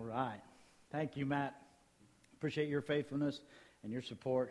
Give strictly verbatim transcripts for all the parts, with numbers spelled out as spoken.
right. Thank you, Matt. Appreciate your faithfulness and your support.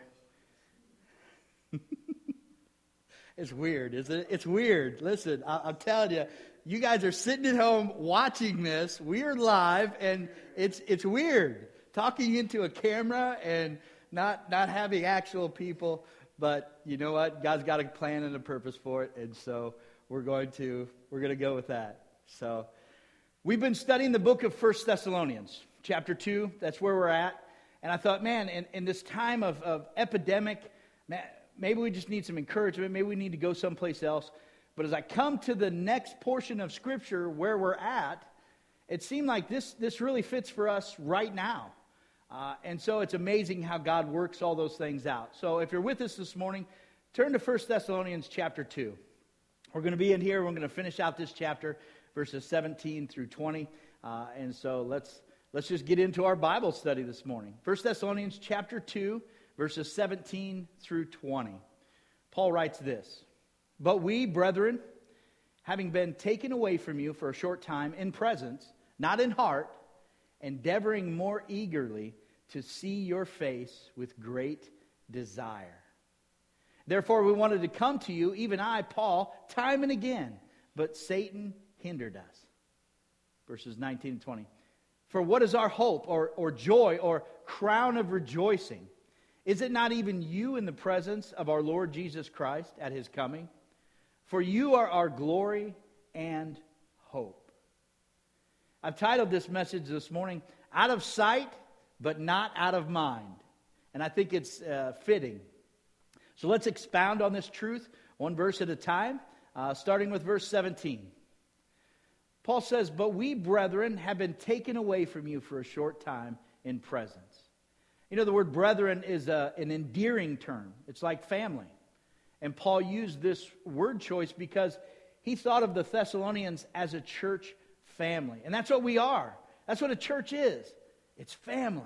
It's weird, isn't it? It's weird. Listen, I- I'm telling you, you guys are sitting at home watching this. We're live, and it's it's weird talking into a camera and not not having actual people. But you know what? God's got a plan and a purpose for it, and so we're going to we're going to go with that. So we've been studying the book of First Thessalonians, chapter two. That's where we're at. And I thought, man, in, in this time of, of epidemic, man, maybe we just need some encouragement. Maybe we need to go someplace else. But as I come to the next portion of Scripture where we're at, it seemed like this, this really fits for us right now. Uh, and so it's amazing how God works all those things out. So if you're with us this morning, turn to First Thessalonians chapter two. We're going to be in here. We're going to finish out this chapter, verses seventeen through twenty. Uh, and so let's let's just get into our Bible study this morning. First Thessalonians chapter two, verses seventeen through twenty. Paul writes this: "But we, brethren, having been taken away from you for a short time in presence, not in heart, endeavoring more eagerly to see your face with great desire. Therefore we wanted to come to you, even I, Paul, time and again, but Satan hindered us." Verses nineteen and twenty. "For what is our hope, or, or joy, or crown of rejoicing? Is it not even you in the presence of our Lord Jesus Christ at his coming? For you are our glory and hope." I've titled this message this morning, "Out of Sight, but Not Out of Mind." And I think it's uh, fitting. So let's expound on this truth, one verse at a time, uh, starting with verse seventeen. Paul says, "But we, brethren, have been taken away from you for a short time in presence." You know, the word brethren is a, an endearing term. It's like family. And Paul used this word choice because he thought of the Thessalonians as a church family. And that's what we are. That's what a church is. It's family.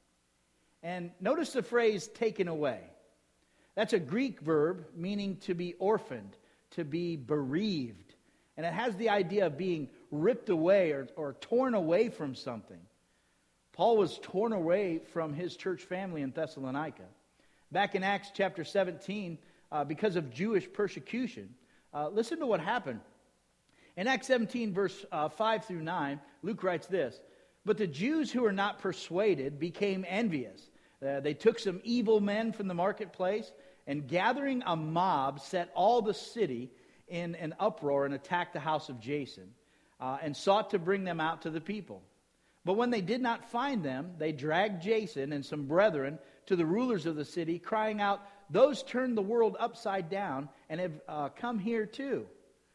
And notice the phrase "taken away." That's a Greek verb meaning to be orphaned, to be bereaved. And it has the idea of being ripped away or, or torn away from something. Paul was torn away from his church family in Thessalonica. Back in Acts chapter seventeen, uh, because of Jewish persecution, uh, listen to what happened. In Acts seventeen, verse uh, five through nine, Luke writes this: "But the Jews who were not persuaded became envious. Uh, they took some evil men from the marketplace, and gathering a mob, set all the city in an uproar and attacked the house of Jason, uh, and sought to bring them out to the people. But when they did not find them, they dragged Jason and some brethren to the rulers of the city, crying out, 'Those turned the world upside down and have uh, come here too.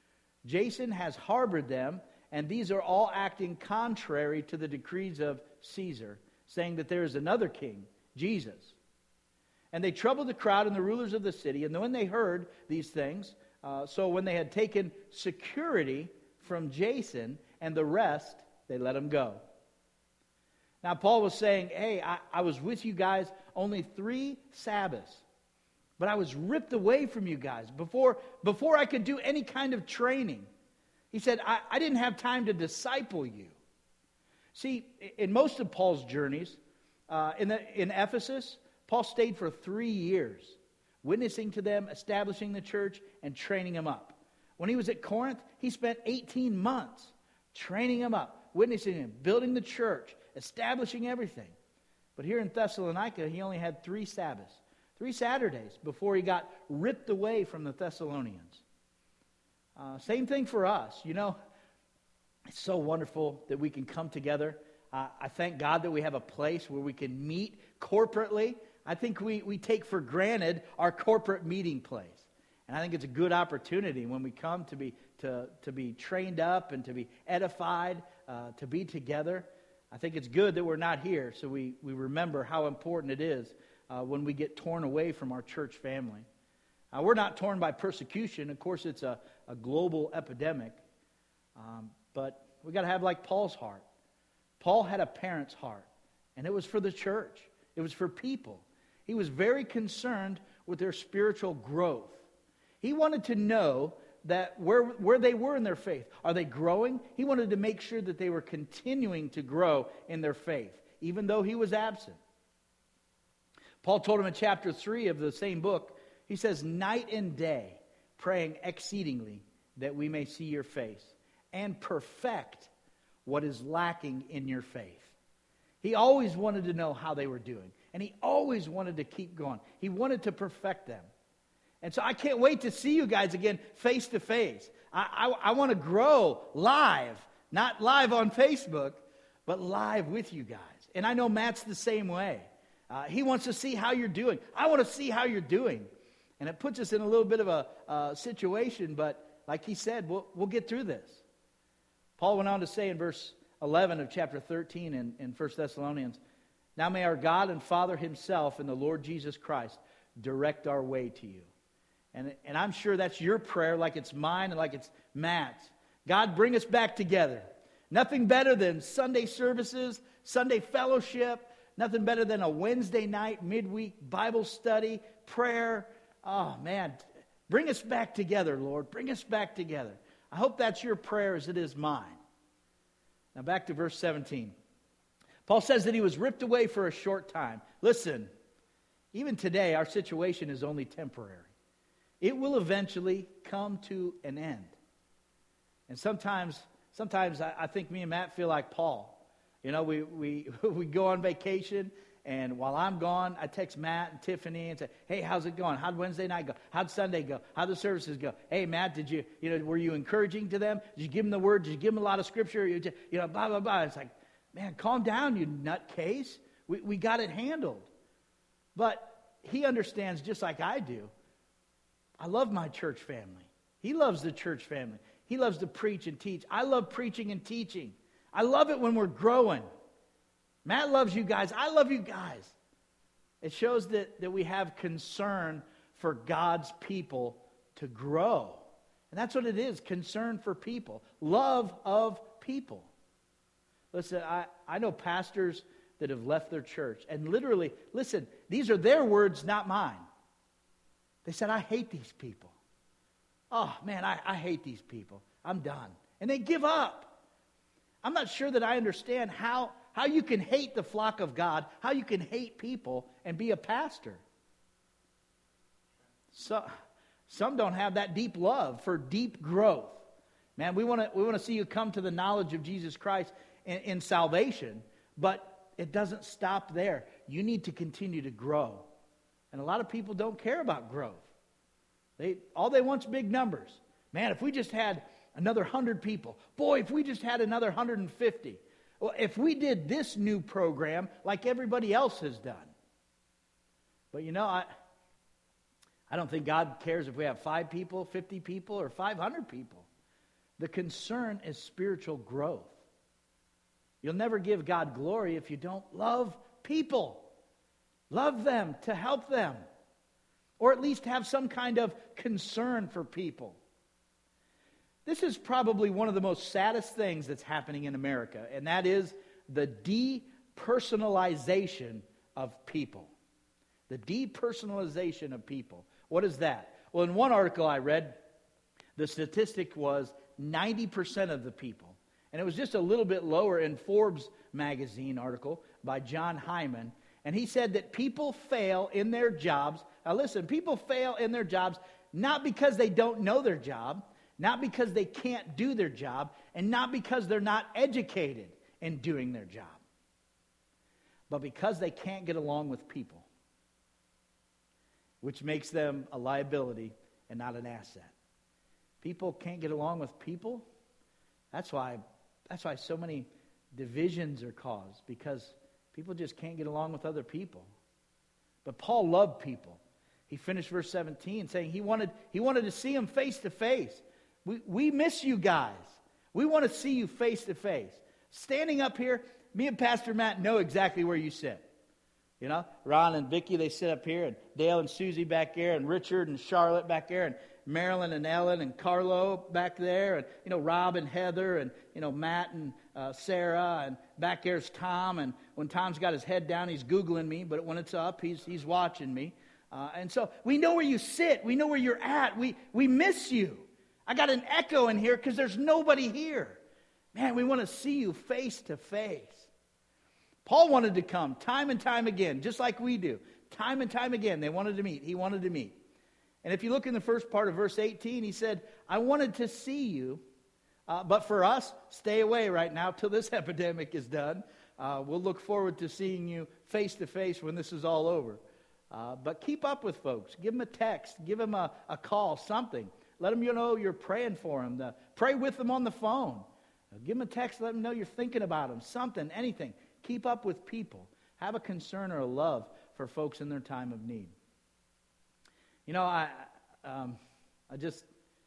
Jason has harbored them, and these are all acting contrary to the decrees of Caesar, saying that there is another king, Jesus.' And they troubled the crowd and the rulers of the city. And when they heard these things, uh, so when they had taken security from Jason and the rest, they let him go." Now Paul was saying, hey, I, I was with you guys only three Sabbaths, but I was ripped away from you guys before, before I could do any kind of training. He said, I, I didn't have time to disciple you. See, in most of Paul's journeys, uh, in, the, in Ephesus, Paul stayed for three years, witnessing to them, establishing the church, and training them up. When he was at Corinth, he spent eighteen months training them up, witnessing them, building the church, establishing everything. But here in Thessalonica, he only had three Sabbaths, three Saturdays before he got ripped away from the Thessalonians. Uh, same thing for us. You know, it's so wonderful that we can come together. Uh, I thank God that we have a place where we can meet corporately. I think we, we take for granted our corporate meeting place. And I think it's a good opportunity when we come to be to, to be trained up and to be edified, uh, to be together. I think it's good that we're not here, so we, we remember how important it is uh, when we get torn away from our church family. Uh, we're not torn by persecution. Of course, it's a, a global epidemic. Um, but we got to have like Paul's heart. Paul had a parent's heart, and it was for the church. It was for people. He was very concerned with their spiritual growth. He wanted to know that where, where they were in their faith. Are they growing? He wanted to make sure that they were continuing to grow in their faith, even though he was absent. Paul told him in chapter three of the same book, he says, night and day, praying exceedingly that we may see your face and perfect what is lacking in your faith. He always wanted to know how they were doing, and he always wanted to keep going. He wanted to perfect them. And so I can't wait to see you guys again face to face. I, I, I want to grow live, not live on Facebook, but live with you guys. And I know Matt's the same way. Uh, he wants to see how you're doing. I want to see how you're doing. And it puts us in a little bit of a uh, situation, but like he said, we'll, we'll get through this. Paul went on to say in verse eleven of chapter thirteen in, in First Thessalonians, now may our God and Father himself and the Lord Jesus Christ direct our way to you. And, and I'm sure that's your prayer like it's mine and like it's Matt's. God, bring us back together. Nothing better than Sunday services, Sunday fellowship. Nothing better than a Wednesday night, midweek Bible study, prayer. Oh, man. Bring us back together, Lord. Bring us back together. I hope that's your prayer as it is mine. Now back to verse seventeen. Paul says that he was ripped away for a short time. Listen, even today our situation is only temporary. It will eventually come to an end. And sometimes, sometimes I, I think me and Matt feel like Paul. You know, we, we, we go on vacation, and while I'm gone, I text Matt and Tiffany and say, hey, how's it going? How'd Wednesday night go? How'd Sunday go? How'd the services go? Hey, Matt, did you, you know, were you encouraging to them? Did you give them the word? Did you give them a lot of scripture? You, just, you know, blah, blah, blah. It's like, man, calm down, you nutcase. We, we got it handled. But he understands just like I do. I love my church family. He loves the church family. He loves to preach and teach. I love preaching and teaching. I love it when we're growing. Matt loves you guys. I love you guys. It shows that, that we have concern for God's people to grow. And that's what it is, concern for people. Love of people. Listen, I, I know pastors that have left their church. And literally, listen, these are their words, not mine. They said, I hate these people. Oh, man, I, I hate these people. I'm done. And they give up. I'm not sure that I understand how, how you can hate the flock of God, how you can hate people and be a pastor. So, some don't have that deep love for deep growth. Man, we want to we want to see you come to the knowledge of Jesus Christ in, in salvation, but it doesn't stop there. You need to continue to grow. And a lot of people don't care about growth. They all they want's big numbers. Man, if we just had another one hundred people. Boy, if we just had another one hundred fifty. Well, if we did this new program like everybody else has done. But you know, I I don't think God cares if we have five people, fifty people, or five hundred people. The concern is spiritual growth. You'll never give God glory if you don't love people. Love them, to help them. Or at least have some kind of concern for people. This is probably one of the most saddest things that's happening in America, and that is the depersonalization of people. The depersonalization of people. What is that? Well, in one article I read, the statistic was ninety percent of the people. And it was just a little bit lower in Forbes magazine article by John Hyman. And he said that people fail in their jobs. Now listen, people fail in their jobs not because they don't know their job, not because they can't do their job, and not because they're not educated in doing their job, but because they can't get along with people, which makes them a liability and not an asset. People can't get along with people. That's why, that's why so many divisions are caused, because people just can't get along with other people. But Paul loved people. He finished verse seventeen saying he wanted, he wanted to see them face to face. We, we miss you guys. We want to see you face to face. Standing up here, me and Pastor Matt know exactly where you sit. You know, Ron and Vicky, they sit up here, and Dale and Susie back there, and Richard and Charlotte back there, and Marilyn and Ellen and Carlo back there, and, you know, Rob and Heather, and, you know, Matt and uh, Sarah, and back there's Tom, and when Tom's got his head down, he's Googling me, but when it's up, he's he's watching me. Uh, and so we know where you sit. We know where you're at. We, we miss you. I got an echo in here because there's nobody here. Man, we want to see you face to face. Paul wanted to come time and time again, just like we do. Time and time again, they wanted to meet. He wanted to meet. And if you look in the first part of verse eighteen, he said, I wanted to see you, uh, but for us, stay away right now till this epidemic is done. Uh, we'll look forward to seeing you face to face when this is all over. Uh, but keep up with folks. Give them a text. Give them a, a call, something. Let them you know you're praying for them. Uh, pray with them on the phone. Uh, give them a text. Let them know you're thinking about them. Something, anything. Keep up with people. Have a concern or a love for folks in their time of need. You know, I, um, I just,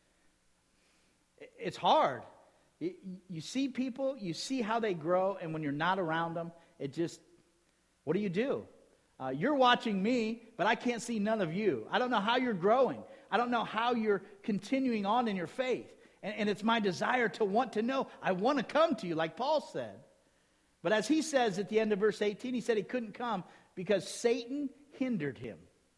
it's hard. You, you see people, you see how they grow, and when you're not around them, it just, what do you do? Uh, you're watching me, but I can't see none of you. I don't know how you're growing. I don't know how you're continuing on in your faith. And, and it's my desire to want to know. I want to come to you, like Paul said. But as he says at the end of verse eighteen, he said he couldn't come because Satan hindered him.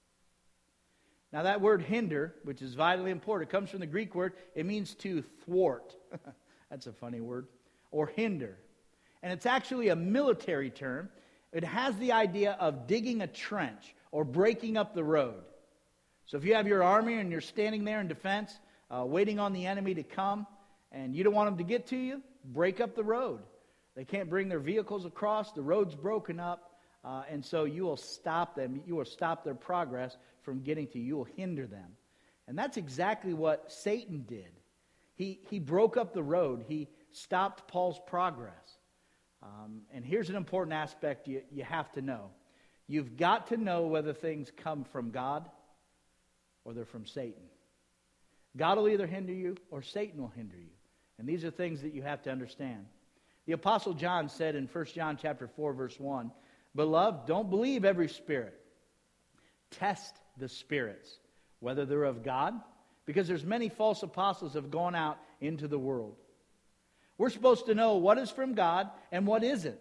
Now that word hinder, which is vitally important, comes from the Greek word. It means to thwart. That's a funny word. Or hinder. And it's actually a military term. It has the idea of digging a trench or breaking up the road. So if you have your army and you're standing there in defense, uh, waiting on the enemy to come, and you don't want them to get to you, break up the road. They can't bring their vehicles across. The road's broken up. Uh, and so you will stop them. You will stop their progress from getting to you. You will hinder them. And that's exactly what Satan did. He, he broke up the road. He stopped Paul's progress. Um, and here's an important aspect you, you have to know. You've got to know whether things come from God or they're from Satan. God will either hinder you or Satan will hinder you. And these are things that you have to understand. The Apostle John said in First John chapter four, verse one, Beloved, don't believe every spirit. Test the spirits, whether they're of God, because there's many false apostles have gone out into the world. We're supposed to know what is from God and what isn't.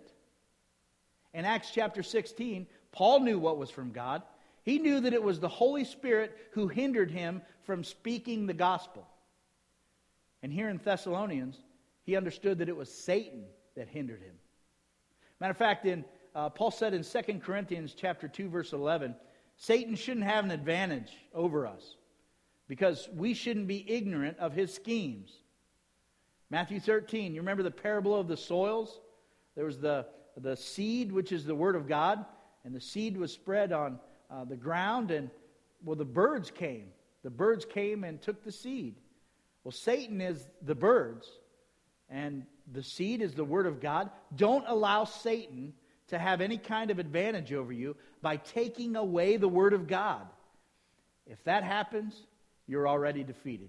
In Acts chapter sixteen, Paul knew what was from God. He knew that it was the Holy Spirit who hindered him from speaking the gospel. And here in Thessalonians, he understood that it was Satan that hindered him. Matter of fact, in uh, Paul said in Second Corinthians chapter two, verse eleven, Satan shouldn't have an advantage over us because we shouldn't be ignorant of his schemes. Matthew thirteen, you remember the parable of the soils? There was the, the seed, which is the word of God, and the seed was spread on uh, the ground, and, well, the birds came. The birds came and took the seed. Well, Satan is the birds, and the seed is the word of God. Don't allow Satan to have any kind of advantage over you by taking away the word of God. If that happens, you're already defeated.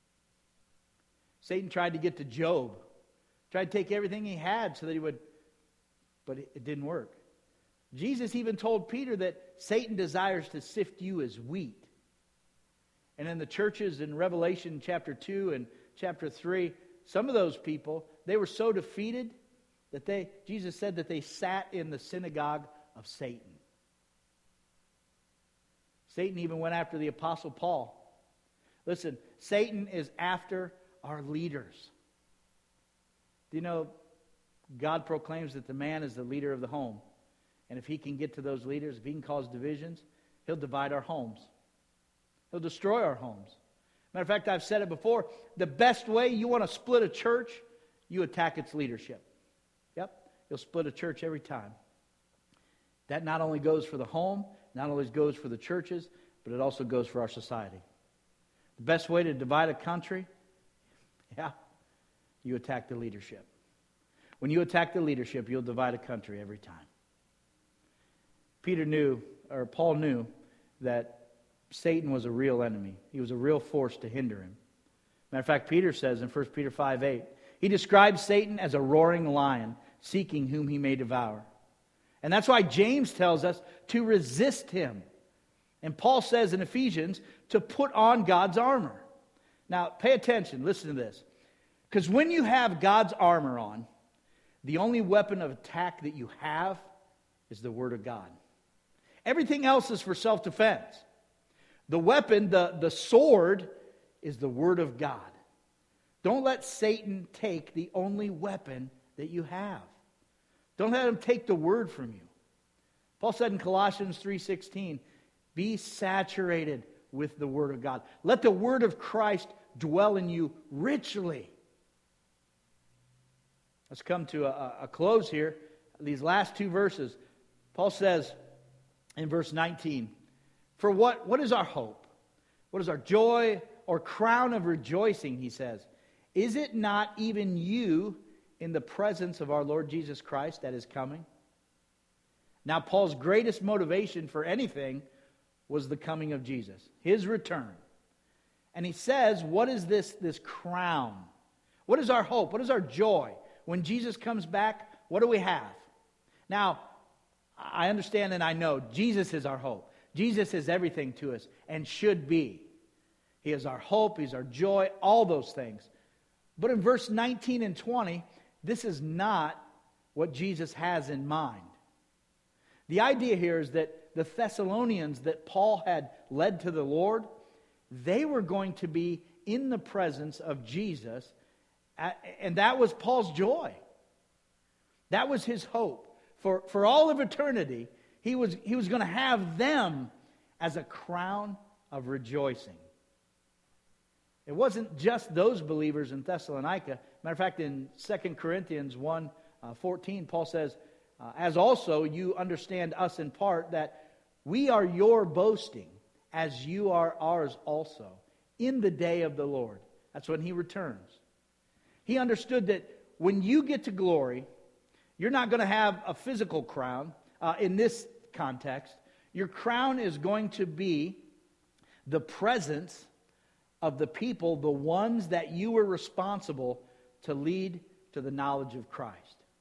Satan tried to get to Job. Tried to take everything he had so that he would, but it didn't work. Jesus even told Peter that Satan desires to sift you as wheat. And in the churches in Revelation chapter two and chapter three, some of those people, they were so defeated that they, Jesus said that they sat in the synagogue of Satan. Satan even went after the Apostle Paul. Listen, Satan is after our leaders. Do you know, God proclaims that the man is the leader of the home. And if he can get to those leaders, if he can cause divisions, he'll divide our homes. He'll destroy our homes. Matter of fact, I've said it before, the best way you want to split a church, you attack its leadership. Yep, you'll split a church every time. That not only goes for the home, not only goes for the churches, but it also goes for our society. The best way to divide a country, yeah, you attack the leadership. When you attack the leadership, you'll divide a country every time. Peter knew, or Paul knew, that Satan was a real enemy. He was a real force to hinder him. Matter of fact, Peter says in First Peter five eight, he describes Satan as a roaring lion, seeking whom he may devour. And that's why James tells us to resist him. And Paul says in Ephesians to put on God's armor. Now, pay attention. Listen to this. Because when you have God's armor on, the only weapon of attack that you have is the Word of God. Everything else is for self-defense. The weapon, the, the sword, is the Word of God. Don't let Satan take the only weapon that you have. Don't let him take the word from you. Paul said in Colossians three sixteen, be saturated with the word of God. Let the word of Christ dwell in you richly. Let's come to a, a close here. These last two verses. Paul says in verse nineteen, for what, what is our hope? What is our joy or crown of rejoicing, he says? Is it not even you in the presence of our Lord Jesus Christ that is coming? Now, Paul's greatest motivation for anything was the coming of Jesus, his return. And he says, what is this, this crown? What is our hope? What is our joy? When Jesus comes back, what do we have? Now, I understand and I know Jesus is our hope. Jesus is everything to us and should be. He is our hope, he's our joy, all those things. But in verse nineteen and twenty, this is not what Jesus has in mind. The idea here is that the Thessalonians that Paul had led to the Lord, they were going to be in the presence of Jesus, and that was Paul's joy. That was his hope. For, for all of eternity, he was, he was going to have them as a crown of rejoicing. It wasn't just those believers in Thessalonica. Matter of fact, in Second Corinthians one fourteen, Paul says, uh, as also you understand us in part, that we are your boasting, as you are ours also, in the day of the Lord. That's when he returns. He understood that when you get to glory, you're not going to have a physical crown uh, in this context. Your crown is going to be the presence of the people, the ones that you were responsible to lead to the knowledge of Christ.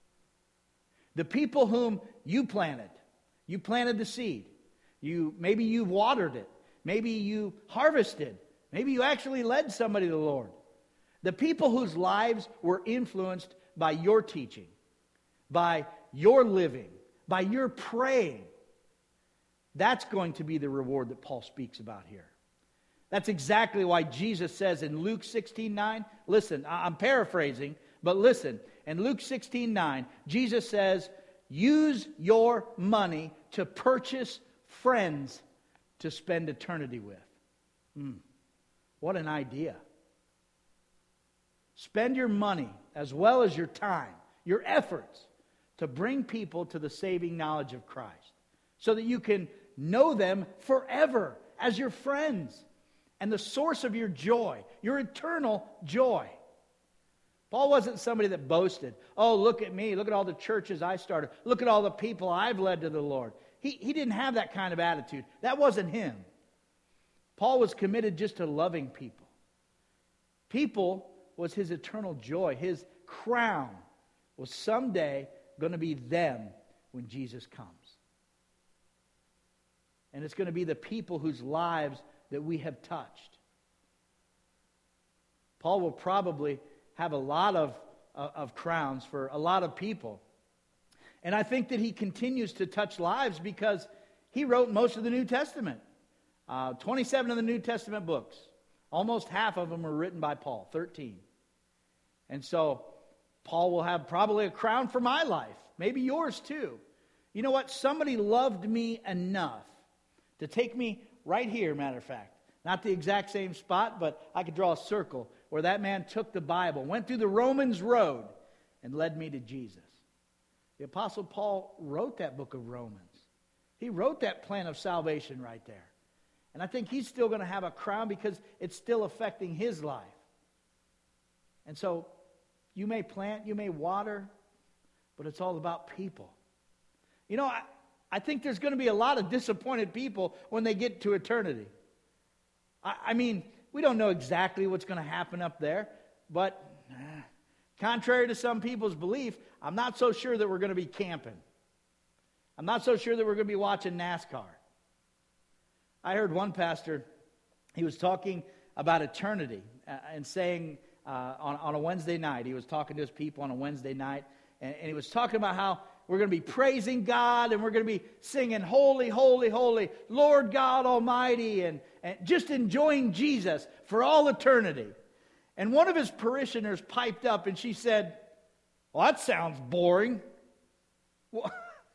The people whom you planted. You planted the seed. You maybe you watered it. Maybe you harvested. Maybe you actually led somebody to the Lord. The people whose lives were influenced by your teaching, by your living, by your praying. That's going to be the reward that Paul speaks about here. That's exactly why Jesus says in Luke sixteen nine, listen, I'm paraphrasing, but listen, in Luke sixteen nine, Jesus says, use your money to purchase friends to spend eternity with. Mm, what an idea. Spend your money as well as your time, your efforts, to bring people to the saving knowledge of Christ, so that you can know them forever as your friends and the source of your joy, your eternal joy. Paul wasn't somebody that boasted, oh, look at me, look at all the churches I started, look at all the people I've led to the Lord. He, he didn't have that kind of attitude. That wasn't him. Paul was committed just to loving people. People was his eternal joy. His crown was someday going to be them when Jesus comes. And it's going to be the people whose lives that we have touched. Paul will probably have a lot of, uh, of crowns for a lot of people. And I think that he continues to touch lives because he wrote most of the New Testament. Uh, twenty-seven of the New Testament books. Almost half of them are written by Paul, thirteen. And so Paul will have probably a crown for my life. Maybe yours too. You know what? Somebody loved me enough to take me right here, matter of fact. Not the exact same spot, but I could draw a circle where that man took the Bible, went through the Romans road, and led me to Jesus. The Apostle Paul wrote that book of Romans. He wrote that plan of salvation right there. And I think he's still going to have a crown because it's still affecting his life. And so you may plant, you may water, but it's all about people. You know, I, I think there's going to be a lot of disappointed people when they get to eternity. I, I mean, we don't know exactly what's going to happen up there, but uh, contrary to some people's belief, I'm not so sure that we're going to be camping. I'm not so sure that we're going to be watching NASCAR. I heard one pastor, he was talking about eternity uh, and saying uh, on, on a Wednesday night, he was talking to his people on a Wednesday night, and, and he was talking about how we're going to be praising God, and we're going to be singing, holy, holy, holy, Lord God Almighty, and, and just enjoying Jesus for all eternity. And one of his parishioners piped up and she said, well, that sounds boring. What,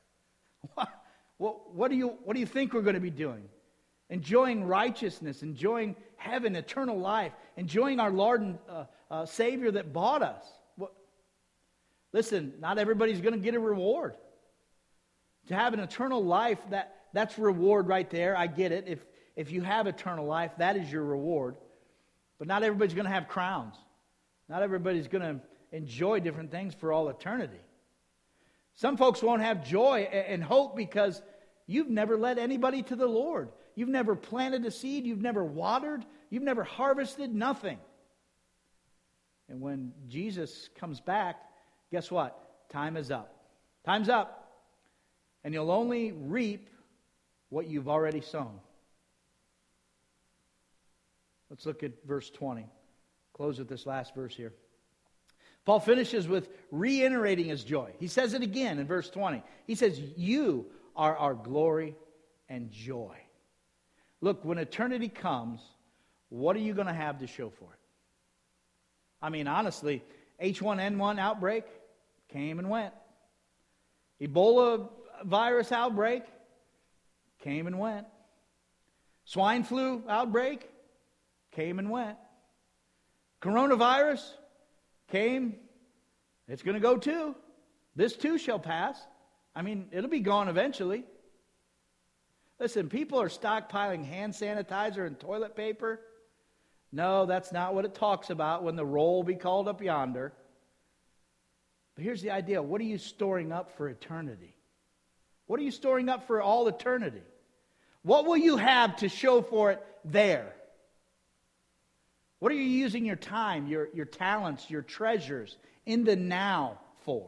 what, what, do you, what do you think we're going to be doing? Enjoying righteousness, enjoying heaven, eternal life, enjoying our Lord and uh, uh, Savior that bought us. What? Listen, not everybody's going to get a reward. To have an eternal life, that, that's reward right there. I get it. If, if you have eternal life, that is your reward. But not everybody's going to have crowns. Not everybody's going to enjoy different things for all eternity. Some folks won't have joy and hope because you've never led anybody to the Lord. You've never planted a seed. You've never watered. You've never harvested nothing. And when Jesus comes back, guess what? Time is up. Time's up. And you'll only reap what you've already sown. Let's look at verse twenty. Close with this last verse here. Paul finishes with reiterating his joy. He says it again in verse twenty. He says, you are our glory and joy. Look, when eternity comes, what are you going to have to show for it? I mean, honestly, H one N one outbreak came and went. Ebola virus outbreak came and went. Swine flu outbreak came and went. Coronavirus came, it's going to go too. This too shall pass. I mean, it'll be gone eventually. Listen, people are stockpiling hand sanitizer and toilet paper. No, that's not what it talks about when the roll be called up yonder. But here's the idea. What are you storing up for eternity? What are you storing up for all eternity? What will you have to show for it there? What are you using your time, your, your talents, your treasures in the now for?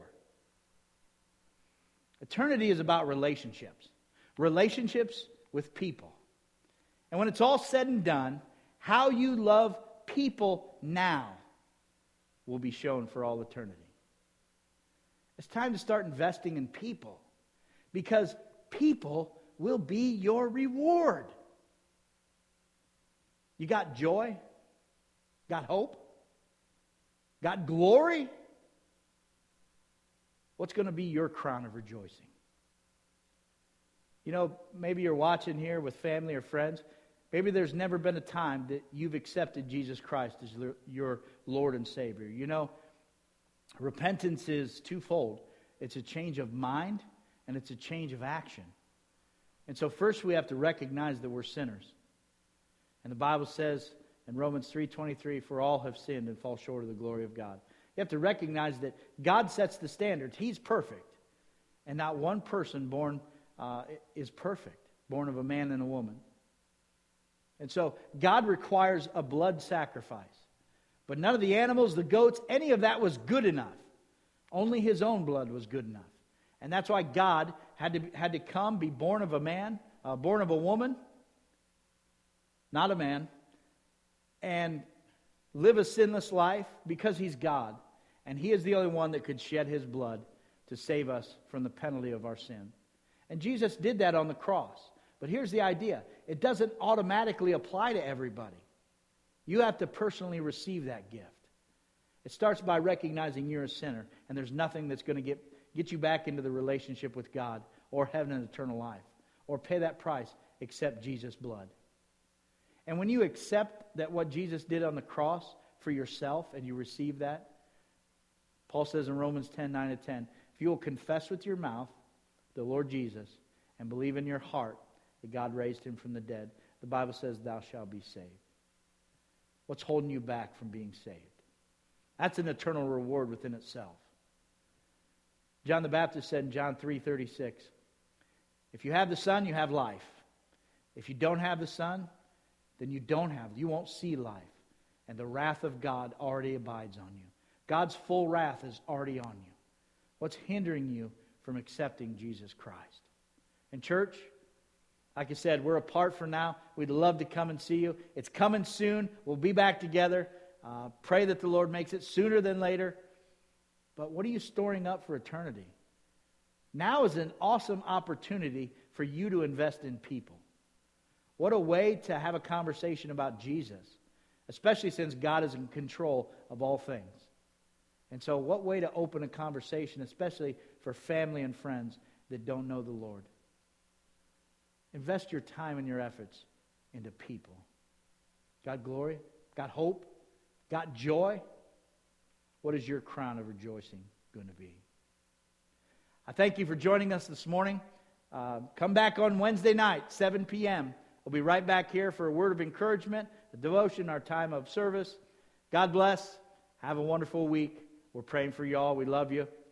Eternity is about relationships. Relationships with people. And when it's all said and done, how you love people now will be shown for all eternity. It's time to start investing in people, because people will be your reward. You got joy? Got hope? Got glory? What's going to be your crown of rejoicing? You know, maybe you're watching here with family or friends. Maybe there's never been a time that you've accepted Jesus Christ as your Lord and Savior. You know, repentance is twofold. It's a change of mind and it's a change of action. And so first we have to recognize that we're sinners. And the Bible says in Romans three twenty-three, for all have sinned and fall short of the glory of God. You have to recognize that God sets the standards. He's perfect. And not one person born uh, is perfect, born of a man and a woman. And so God requires a blood sacrifice. But none of the animals, the goats, any of that was good enough. Only His own blood was good enough. And that's why God had to, had to come, be born of a man, uh, born of a woman, not a man, and live a sinless life because He's God. And He is the only one that could shed His blood to save us from the penalty of our sin. And Jesus did that on the cross. But here's the idea. It doesn't automatically apply to everybody. You have to personally receive that gift. It starts by recognizing you're a sinner, and there's nothing that's going to get, get you back into the relationship with God or heaven and eternal life or pay that price except Jesus' blood. And when you accept that what Jesus did on the cross for yourself and you receive that, Paul says in Romans ten, nine to ten, if you will confess with your mouth the Lord Jesus and believe in your heart that God raised Him from the dead, the Bible says thou shalt be saved. What's holding you back from being saved? That's an eternal reward within itself. John the Baptist said in John three thirty-six, if you have the Son, you have life. If you don't have the Son, then you don't have, you won't see life. And the wrath of God already abides on you. God's full wrath is already on you. What's hindering you from accepting Jesus Christ? And church, like I said, we're apart for now. We'd love to come and see you. It's coming soon. We'll be back together. Uh, pray that the Lord makes it sooner than later. But what are you storing up for eternity? Now is an awesome opportunity for you to invest in people. What a way to have a conversation about Jesus especially since God is in control of all things. And so what way to open a conversation, especially for family and friends that don't know the Lord? Invest your time and your efforts into people. Got glory? Got hope? Got joy? What is your crown of rejoicing going to be? I thank you for joining us this morning. Uh, come back on Wednesday night, seven p.m. We'll be right back here for a word of encouragement, a devotion, our time of service. God bless. Have a wonderful week. We're praying for you all. We love you.